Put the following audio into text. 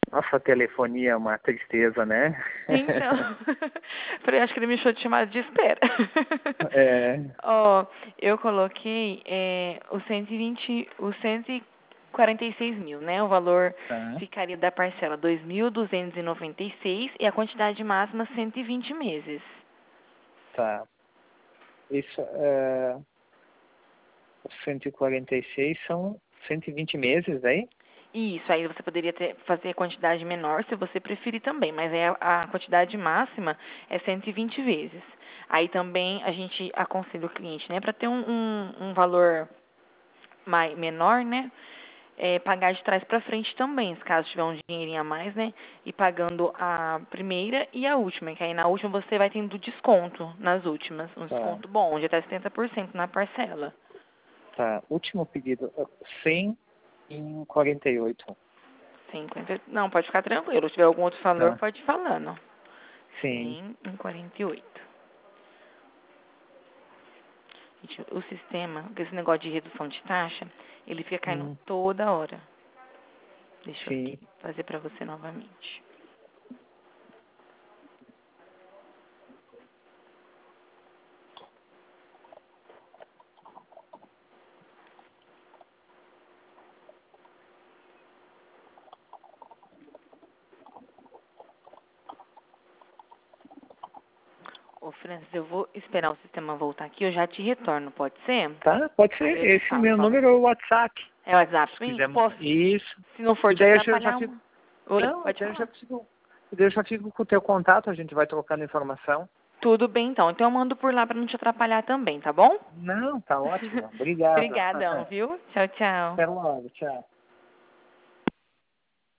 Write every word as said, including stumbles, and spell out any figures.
Nossa, a telefonia é uma tristeza, né? Então, falei, acho que ele me deixou de chamada de espera. É. Ó, eu coloquei é, o cento e vinte, o cento e quarenta e seis mil, né? O valor Tá, ficaria da parcela dois mil duzentos e noventa e seis e a quantidade máxima cento e vinte meses. tá. Isso, é, cento e quarenta e seis são cento e vinte meses aí? Isso, aí você poderia ter, fazer a quantidade menor se você preferir também, mas é a, a quantidade máxima é cento e vinte vezes. Aí também a gente aconselha o cliente, né, para ter um, um, um valor mai, menor, né, é, pagar de trás para frente também, se caso tiver um dinheirinho a mais, né, e pagando a primeira e a última, que aí na última você vai tendo desconto nas últimas, um Tá, desconto bom, de até setenta por cento na parcela. tá. Último pedido, cem em quarenta e oito. cinquenta, não, pode ficar tranquilo, se tiver algum outro valor, Tá, pode ir falando. sim. cem em quarenta e oito. Gente, o sistema, com esse negócio de redução de taxa, ele fica caindo Hum, toda hora. Deixa eu sim. aqui fazer para você novamente. Ô, Francis, eu vou esperar o sistema voltar aqui, eu já te retorno, pode ser? Tá, pode ser. Aí eu te Esse falo, meu então. número é o WhatsApp. É o WhatsApp? Se Sim, quiser. posso, Isso. se não for E te daí eu já, já atrapalhar fico. uma... Oi, Não, pode daí eu já falar. fico. E daí eu já fico com o teu contato, a gente vai trocando informação. Tudo bem, então. Então eu mando por lá para não te atrapalhar também, tá bom? Não, tá ótimo. Obrigado. Obrigadão, viu? Tchau, tchau. Até logo. Tchau.